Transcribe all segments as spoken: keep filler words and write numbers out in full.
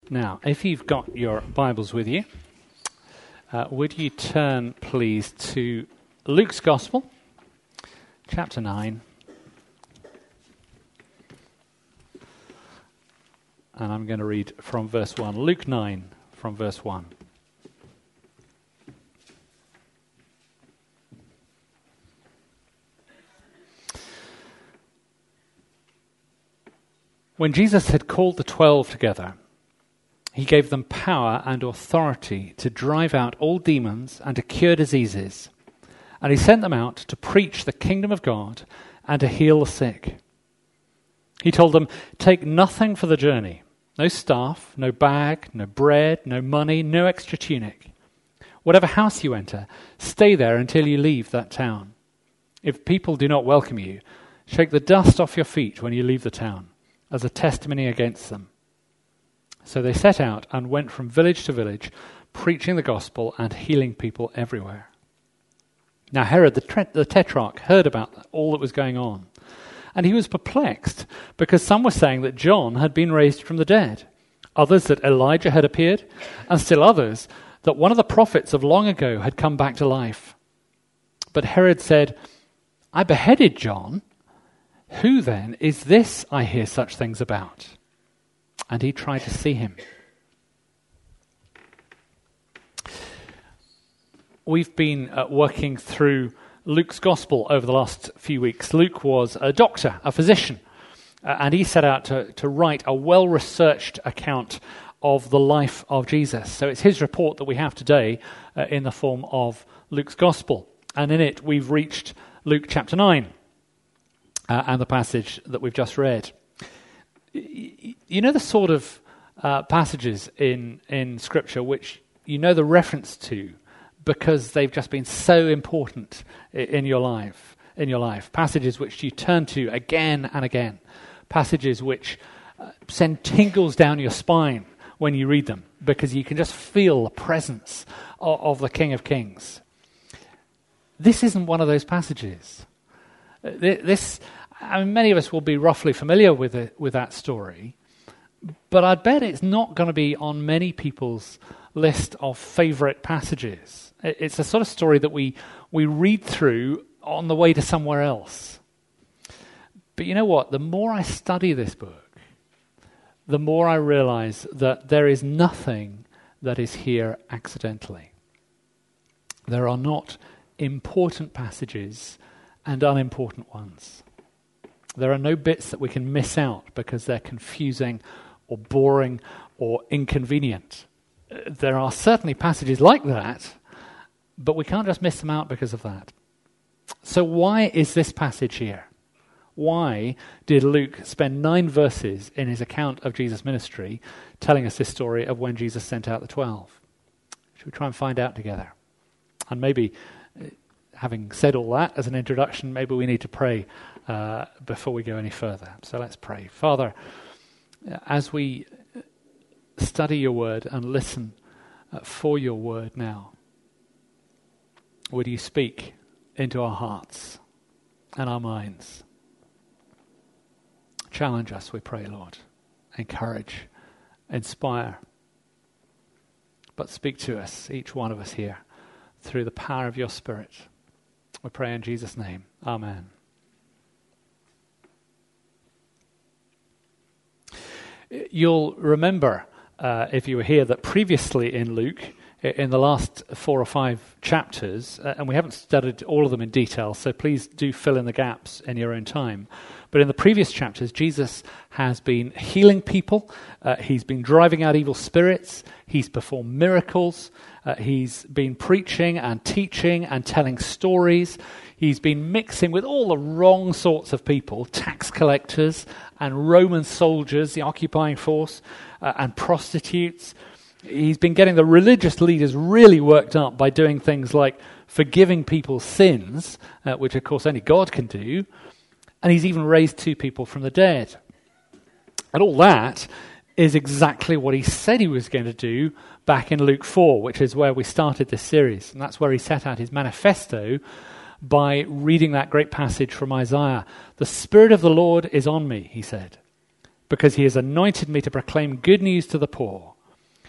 Now, if you've got your Bibles with you, uh, would you turn, please, to Luke's Gospel, chapter nine. And I'm going to read from verse one. Luke nine, from verse one. When Jesus had called the twelve together, he gave them power and authority to drive out all demons and to cure diseases. And he sent them out to preach the kingdom of God and to heal the sick. He told them, "Take nothing for the journey, no staff, no bag, no bread, no money, no extra tunic. Whatever house you enter, stay there until you leave that town. If people do not welcome you, shake the dust off your feet when you leave the town, as a testimony against them." So they set out and went from village to village, preaching the gospel and healing people everywhere. Now Herod the, tre- the Tetrarch heard about all that was going on, and he was perplexed, because some were saying that John had been raised from the dead, others that Elijah had appeared, and still others that one of the prophets of long ago had come back to life. But Herod said, "I beheaded John. Who then is this I hear such things about?" And he tried to see him. We've been uh, working through Luke's Gospel over the last few weeks. Luke was a doctor, a physician, uh, and he set out to, to write a well-researched account of the life of Jesus. So it's his report that we have today uh, in the form of Luke's Gospel. And in it, we've reached Luke chapter nine. Uh, and the passage that we've just read. You know the sort of uh, passages in, in Scripture which you know the reference to because they've just been so important in your life, in your life. Passages which you turn to again and again. Passages which uh, send tingles down your spine when you read them because you can just feel the presence of, of the King of Kings. This isn't one of those passages. Uh, this... I mean, many of us will be roughly familiar with it, with that story, but I'd bet it's not going to be on many people's list of favourite passages. It's a sort of story that we we read through on the way to somewhere else. But you know what? The more I study this book, the more I realise that there is nothing that is here accidentally. There are not important passages and unimportant ones. There are no bits that we can miss out because they're confusing or boring or inconvenient. There are certainly passages like that, but we can't just miss them out because of that. So why is this passage here? Why did Luke spend nine verses in his account of Jesus' ministry telling us this story of when Jesus sent out the twelve? Should we try and find out together? And maybe, having said all that as an introduction, maybe we need to pray Uh, before we go any further. So let's pray. Father, as we study your word and listen uh, for your word now, would you speak into our hearts and our minds? Challenge us, we pray, Lord. Encourage, inspire. But speak to us, each one of us here, through the power of your Spirit. We pray in Jesus' name. Amen. You'll remember, uh, if you were here, that previously in Luke, in the last four or five chapters, uh, and we haven't studied all of them in detail, so please do fill in the gaps in your own time. But in the previous chapters, Jesus has been healing people, uh, he's been driving out evil spirits, he's performed miracles, uh, he's been preaching and teaching and telling stories. He's been mixing with all the wrong sorts of people, tax collectors and Roman soldiers, the occupying force, uh, and prostitutes. He's been getting the religious leaders really worked up by doing things like forgiving people's sins, uh, which of course only God can do. And he's even raised two people from the dead. And all that is exactly what he said he was going to do back in Luke four, which is where we started this series. And that's where he set out his manifesto by reading that great passage from Isaiah. "The Spirit of the Lord is on me," he said, "because he has anointed me to proclaim good news to the poor.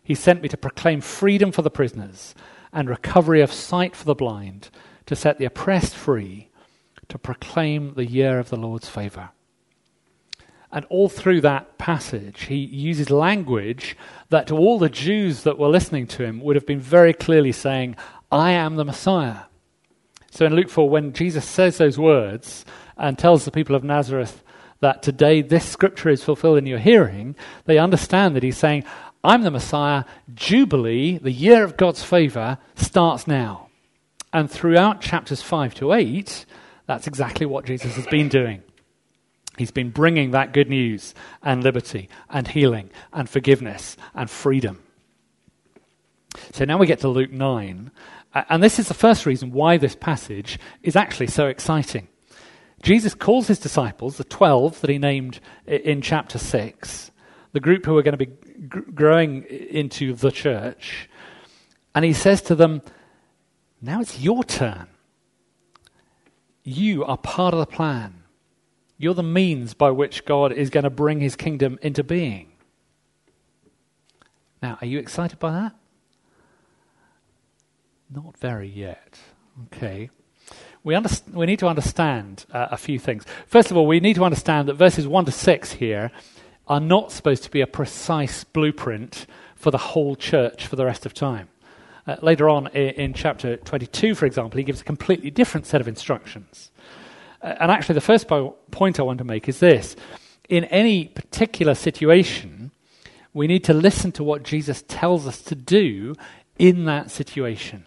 He sent me to proclaim freedom for the prisoners and recovery of sight for the blind, to set the oppressed free, to proclaim the year of the Lord's favor. And all through that passage, he uses language that to all the Jews that were listening to him would have been very clearly saying, I am the Messiah. So in Luke four, when Jesus says those words and tells the people of Nazareth that today this scripture is fulfilled in your hearing, they understand that he's saying, I'm the Messiah. Jubilee, the year of God's favor, starts now. And throughout chapters five to eight, that's exactly what Jesus has been doing. He's been bringing that good news and liberty and healing and forgiveness and freedom. So now we get to Luke nine. And this is the first reason why this passage is actually so exciting. Jesus calls his disciples, the twelve that he named in chapter six, the group who are going to be g- growing into the church, and he says to them, now it's your turn. You are part of the plan. You're the means by which God is going to bring his kingdom into being. Now, are you excited by that? Not very yet. Okay. We, underst- we need to understand uh, a few things. First of all, we need to understand that verses one to six here are not supposed to be a precise blueprint for the whole church for the rest of time. Uh, later on in, in chapter twenty-two, for example, he gives a completely different set of instructions. Uh, and actually, the first po- point I want to make is this. In any particular situation, we need to listen to what Jesus tells us to do in that situation.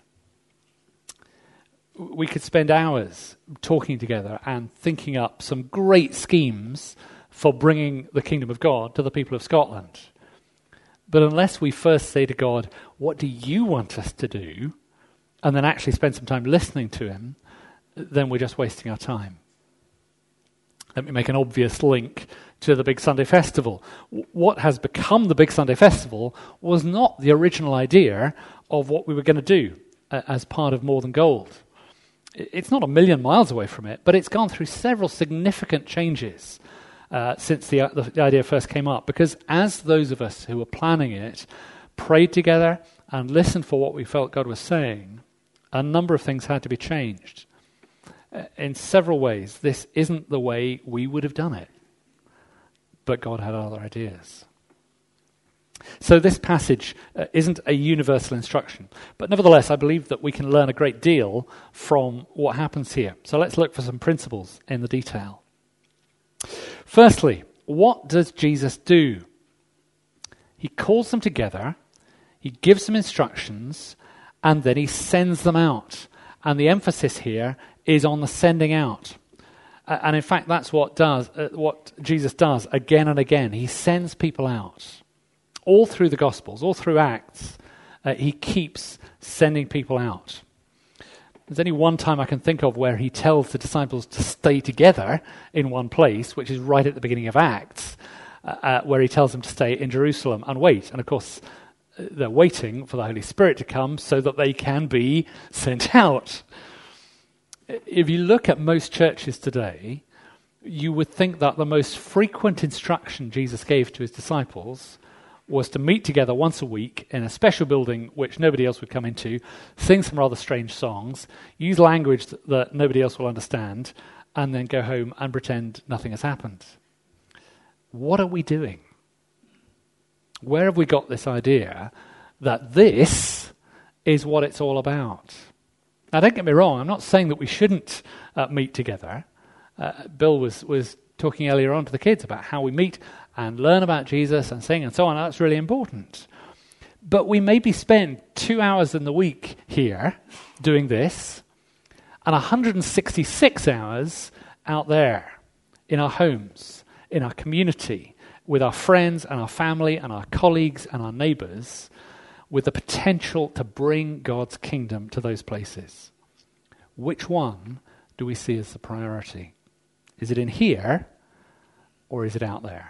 We could spend hours talking together and thinking up some great schemes for bringing the kingdom of God to the people of Scotland. But unless we first say to God, what do you want us to do? And then actually spend some time listening to him, then we're just wasting our time. Let me make an obvious link to the Big Sunday Festival. What has become the Big Sunday Festival was not the original idea of what we were going to do uh, as part of More Than Gold. It's not a million miles away from it, but it's gone through several significant changes uh, since the, uh, the idea first came up. Because as those of us who were planning it prayed together and listened for what we felt God was saying, a number of things had to be changed. Uh, in several ways, this isn't the way we would have done it. But God had other ideas. So this passage uh, isn't a universal instruction. But nevertheless, I believe that we can learn a great deal from what happens here. So let's look for some principles in the detail. Firstly, what does Jesus do? He calls them together, he gives them instructions, and then he sends them out. And the emphasis here is on the sending out. Uh, and in fact, that's what does uh, what Jesus does again and again. He sends people out. All through the Gospels, all through Acts, uh, he keeps sending people out. There's only one time I can think of where he tells the disciples to stay together in one place, which is right at the beginning of Acts, uh, uh, where he tells them to stay in Jerusalem and wait. And of course, uh, they're waiting for the Holy Spirit to come so that they can be sent out. If you look at most churches today, you would think that the most frequent instruction Jesus gave to his disciples was to meet together once a week in a special building which nobody else would come into, sing some rather strange songs, use language that, that nobody else will understand, and then go home and pretend nothing has happened. What are we doing? Where have we got this idea that this is what it's all about? Now, don't get me wrong, I'm not saying that we shouldn't uh, meet together. Uh, Bill was, was talking earlier on to the kids about how we meet and learn about Jesus and sing and so on. That's really important. But we maybe spend two hours in the week here doing this and one hundred sixty-six hours out there in our homes, in our community, with our friends and our family and our colleagues and our neighbors, with the potential to bring God's kingdom to those places. Which one do we see as the priority? Is it in here or is it out there?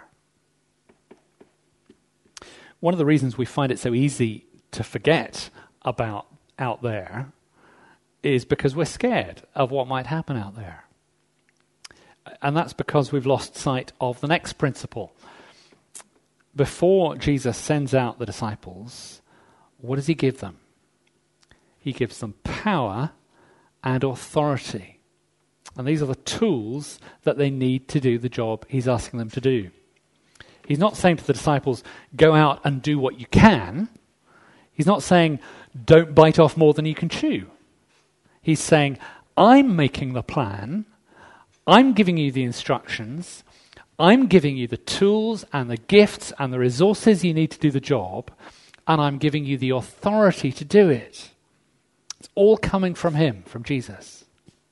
One of the reasons we find it so easy to forget about out there is because we're scared of what might happen out there. And that's because we've lost sight of the next principle. before Jesus sends out the disciples, what does he give them? He gives them power and authority. And these are the tools that they need to do the job he's asking them to do. He's not saying to the disciples, go out and do what you can. He's not saying, don't bite off more than you can chew. He's saying, I'm making the plan. I'm giving you the instructions. I'm giving you the tools and the gifts and the resources you need to do the job. And I'm giving you the authority to do it. It's all coming from him, from Jesus.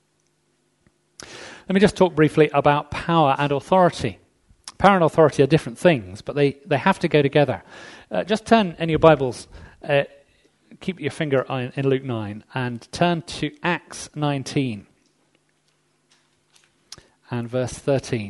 Let me just talk briefly about power and authority. Power and authority are different things, but they, they have to go together. Uh, just turn in your Bibles, uh, keep your finger on, in Luke nine, and turn to Acts nineteen and verse thirteen.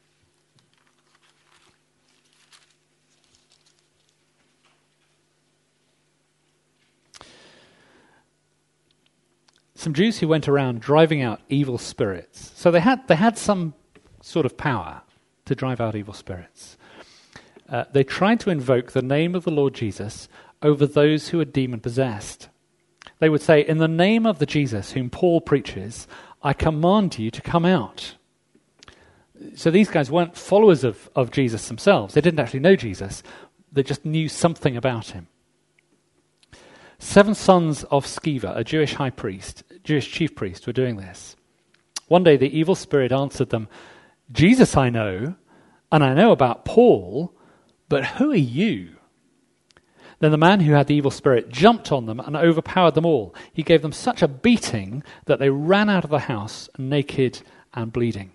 Some Jews who went around driving out evil spirits. So they had they had some sort of power to drive out evil spirits. Uh, they tried to invoke the name of the Lord Jesus over those who were demon-possessed. They would say, in the name of the Jesus whom Paul preaches, I command you to come out. So these guys weren't followers of, of Jesus themselves. They didn't actually know Jesus. They just knew something about him. Seven sons of Sceva, a Jewish high priest, Jewish chief priest, were doing this. One day the evil spirit answered them, Jesus I know, and I know about Paul, but who are you? Then the man who had the evil spirit jumped on them and overpowered them all. He gave them such a beating that they ran out of the house naked and bleeding.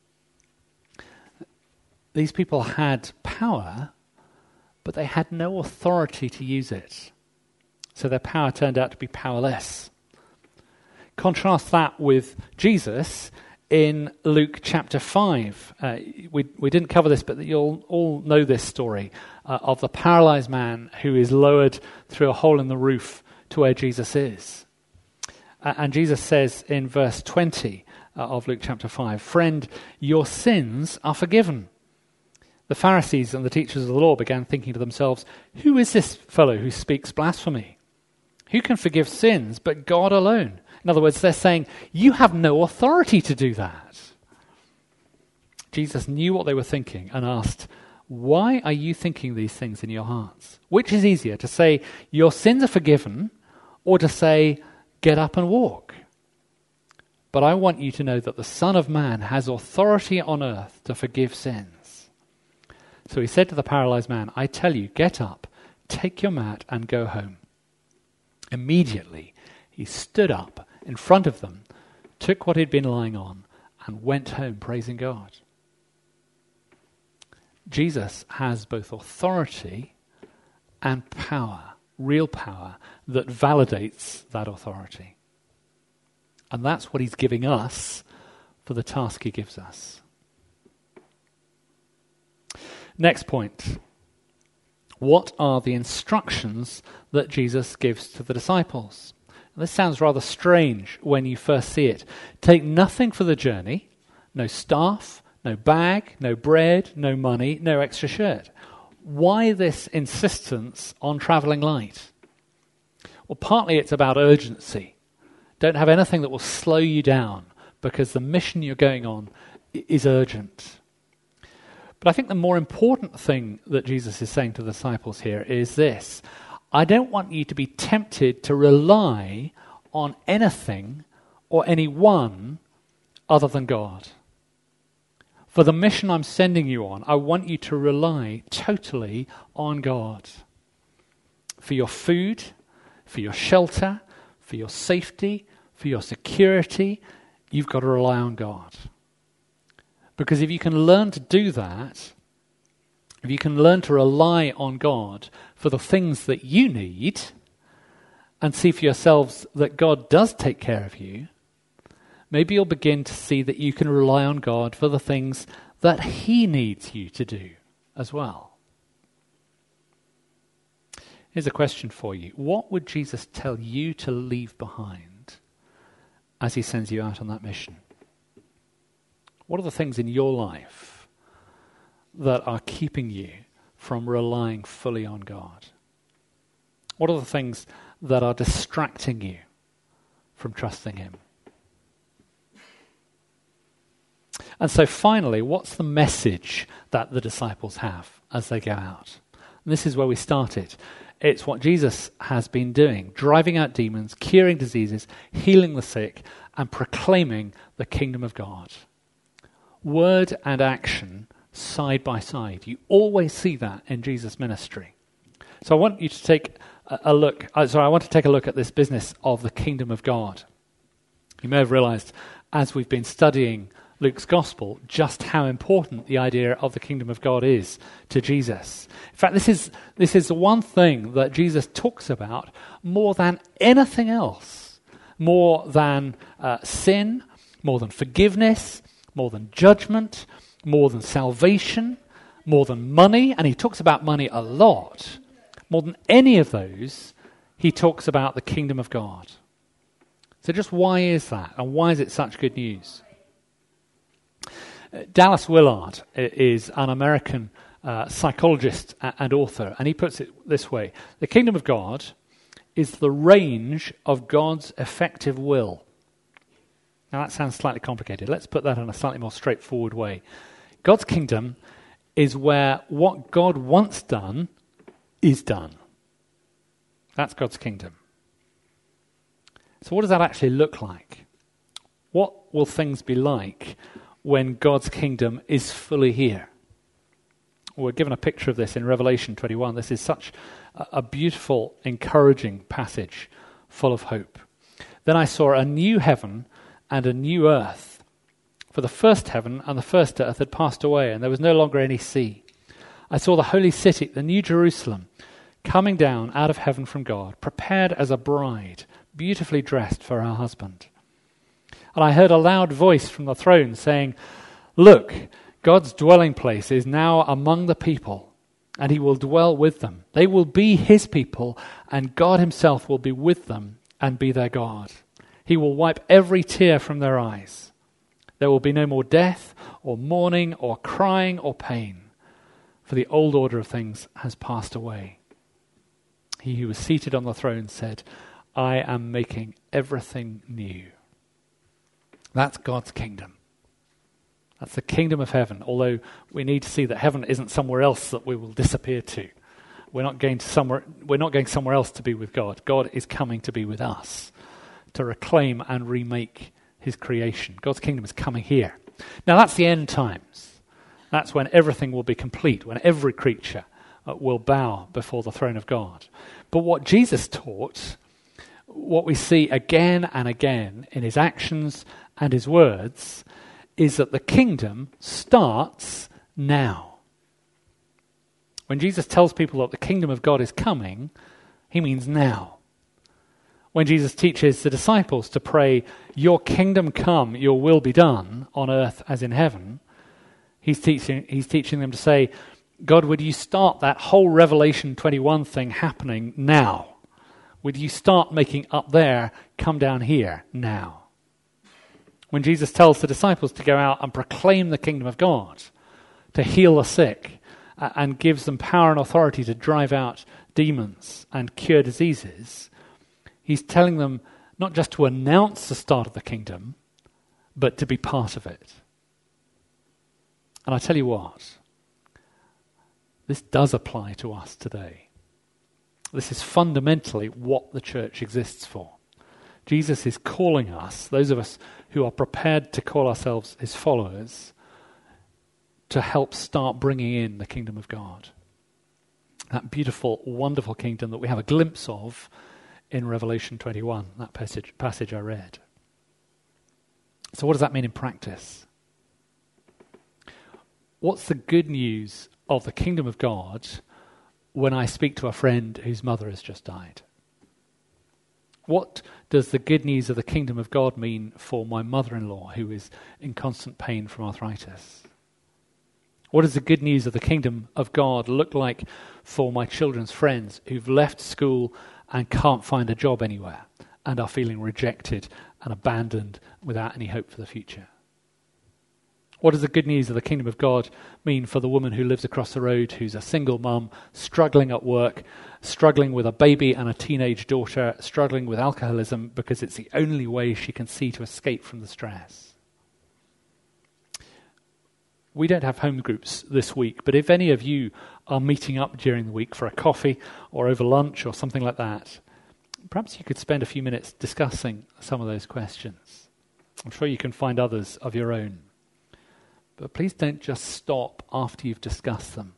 These people had power, but they had no authority to use it. So their power turned out to be powerless. Contrast that with Jesus in Luke chapter five. Uh, we, we didn't cover this, but you'll all know this story uh, of the paralyzed man who is lowered through a hole in the roof to where Jesus is. Uh, and Jesus says in verse twenty uh, of Luke chapter five, friend, your sins are forgiven. The Pharisees and the teachers of the law began thinking to themselves, who is this fellow who speaks blasphemy? Who can forgive sins but God alone? In other words, they're saying, you have no authority to do that. Jesus knew what they were thinking and asked, why are you thinking these things in your hearts? Which is easier, to say, your sins are forgiven, or to say, get up and walk? But I want you to know that the Son of Man has authority on earth to forgive sins. So he said to the paralyzed man, I tell you, get up, take your mat and go home. Immediately, he stood up in front of them, took what he'd been lying on, and went home praising God. Jesus has both authority and power, real power, that validates that authority. And that's what he's giving us for the task he gives us. Next point. What are the instructions that Jesus gives to the disciples? And this sounds rather strange when you first see it. Take nothing for the journey, no staff, no bag, no bread, no money, no extra shirt. Why this insistence on travelling light? Well, partly it's about urgency. Don't have anything that will slow you down because the mission you're going on is urgent. But I think the more important thing that Jesus is saying to the disciples here is this. I don't want you to be tempted to rely on anything or anyone other than God. For the mission I'm sending you on, I want you to rely totally on God. For your food, for your shelter, for your safety, for your security, you've got to rely on God. Because if you can learn to do that, if you can learn to rely on God for the things that you need and see for yourselves that God does take care of you, maybe you'll begin to see that you can rely on God for the things that he needs you to do as well. Here's a question for you. What would Jesus tell you to leave behind as he sends you out on that mission? What are the things in your life that are keeping you from relying fully on God? What are the things that are distracting you from trusting him? And so finally, what's the message that the disciples have as they go out? And this is where we started. It's what Jesus has been doing, driving out demons, curing diseases, healing the sick, and proclaiming the kingdom of God. Word and action side by side. You always see that in Jesus' ministry. So I want you to take a, a look, uh, sorry, I want to take a look at this business of the kingdom of God. You may have realized as we've been studying Luke's gospel just how important the idea of the kingdom of God is to Jesus. In fact, this is this is the one thing that Jesus talks about more than anything else, more than uh, sin, more than forgiveness, more than judgment, more than salvation, more than money, and he talks about money a lot. More than any of those, he talks about the kingdom of God. So just why is that, and why is it such good news? Dallas Willard is an American uh, psychologist and author, and he puts it this way: the kingdom of God is the range of God's effective will. Now that sounds slightly complicated. Let's put that in a slightly more straightforward way. God's kingdom is where what God wants done is done. That's God's kingdom. So what does that actually look like? What will things be like when God's kingdom is fully here? We're given a picture of this in Revelation twenty-one. This is such a, a beautiful, encouraging passage full of hope. Then I saw a new heaven and a new earth. For the first heaven and the first earth had passed away, and there was no longer any sea. I saw the holy city, the new Jerusalem, coming down out of heaven from God, prepared as a bride, beautifully dressed for her husband. And I heard a loud voice from the throne saying, "Look, God's dwelling place is now among the people, and he will dwell with them. They will be his people, and God himself will be with them and be their God. He will wipe every tear from their eyes. There will be no more death, or mourning, or crying, or pain, for the old order of things has passed away." He who was seated on the throne said, "I am making everything new." That's God's kingdom. That's the kingdom of heaven, although we need to see that heaven isn't somewhere else that we will disappear to. We're not going to somewhere, we're not going somewhere else to be with God. God is coming to be with us, to reclaim and remake his creation. God's kingdom is coming here. Now that's the end times. That's when everything will be complete, when every creature uh, will bow before the throne of God. But what Jesus taught, what we see again and again in his actions and his words, is that the kingdom starts now. When Jesus tells people that the kingdom of God is coming, he means now. When Jesus teaches the disciples to pray, "Your kingdom come, your will be done on earth as in heaven," he's teaching, he's teaching them to say, "God, would you start that whole Revelation twenty-one thing happening now? Would you start making up there come down here now?" When Jesus tells the disciples to go out and proclaim the kingdom of God, to heal the sick, uh, and gives them power and authority to drive out demons and cure diseases, he's telling them not just to announce the start of the kingdom, but to be part of it. And I tell you what, this does apply to us today. This is fundamentally what the church exists for. Jesus is calling us, those of us who are prepared to call ourselves his followers, to help start bringing in the kingdom of God. That beautiful, wonderful kingdom that we have a glimpse of in Revelation twenty-one, that passage, passage I read. So what does that mean in practice? What's the good news of the kingdom of God when I speak to a friend whose mother has just died? What does the good news of the kingdom of God mean for my mother-in-law who is in constant pain from arthritis? What does the good news of the kingdom of God look like for my children's friends who've left school and can't find a job anywhere and are feeling rejected and abandoned without any hope for the future? What does the good news of the kingdom of God mean for the woman who lives across the road, who's a single mum, struggling at work, struggling with a baby and a teenage daughter, struggling with alcoholism because it's the only way she can see to escape from the stress? We don't have home groups this week, but if any of you are meeting up during the week for a coffee or over lunch or something like that, perhaps you could spend a few minutes discussing some of those questions. I'm sure you can find others of your own. But please don't just stop after you've discussed them.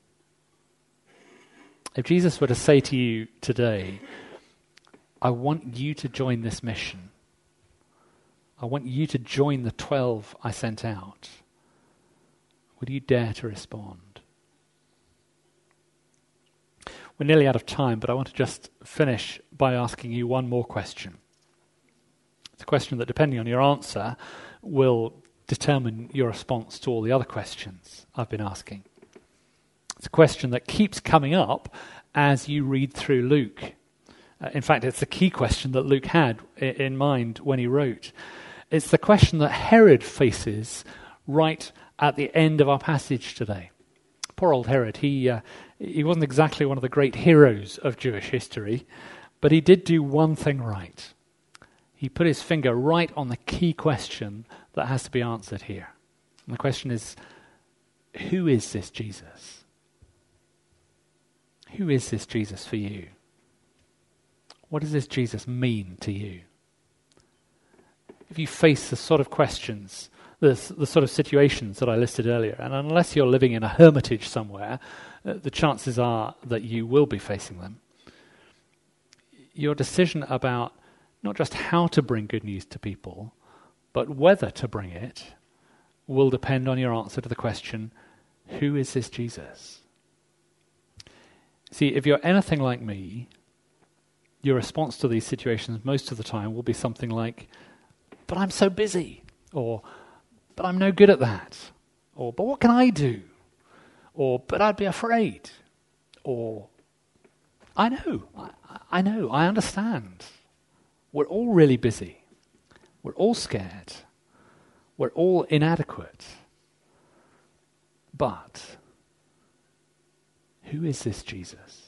If Jesus were to say to you today, I want you to join this mission. I want you to join the twelve I sent out. Would you dare to respond? We're nearly out of time, but I want to just finish by asking you one more question. It's a question that, depending on your answer, will determine your response to all the other questions I've been asking. It's a question that keeps coming up as you read through Luke. Uh, in fact, it's the key question that Luke had I- in mind when he wrote. It's the question that Herod faces right at the end of our passage today. Poor old Herod, he uh, he wasn't exactly one of the great heroes of Jewish history, but he did do one thing right. He put his finger right on the key question that has to be answered here. And the question is, who is this Jesus? Who is this Jesus for you? What does this Jesus mean to you? If you face the sort of questions, the, the sort of situations that I listed earlier, and unless you're living in a hermitage somewhere, uh, the chances are that you will be facing them. Your decision about not just how to bring good news to people, but whether to bring it, will depend on your answer to the question, who is this Jesus? See, if you're anything like me, your response to these situations most of the time will be something like, but I'm so busy, or, but I'm no good at that, or, but what can I do? Or, but I'd be afraid, or, I know, I, I know, I understand. We're all really busy. We're all scared. We're all inadequate. But who is this Jesus?